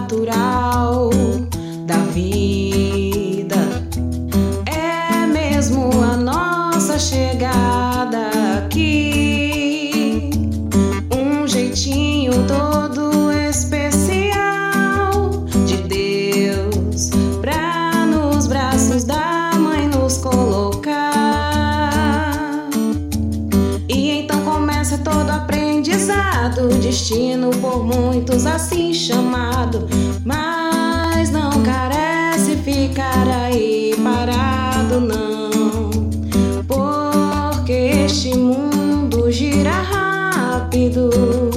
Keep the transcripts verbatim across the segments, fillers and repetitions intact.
natural da vida. É mesmo a nossa chegada aqui, um jeitinho todo especial de Deus pra nos braços da mãe nos colocar. E então começa todo aprendizado, destino por muitos assim chamado, mas não carece ficar aí parado não, porque este mundo gira rápido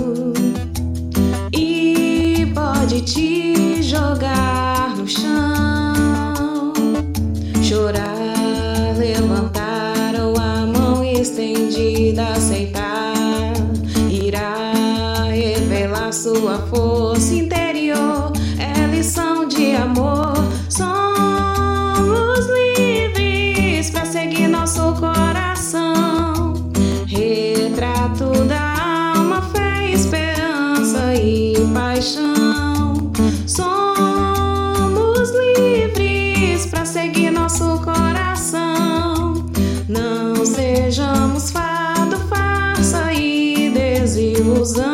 e pode te jogar no chão, chorar, levantar ou a mão estendida aceitar, irá revelar sua força interior, é lição de amor. Somos livres para seguir nosso coração, retrato da alma, fé, esperança e paixão. Somos livres para seguir nosso coração, não sejamos fado, farsa e desilusão.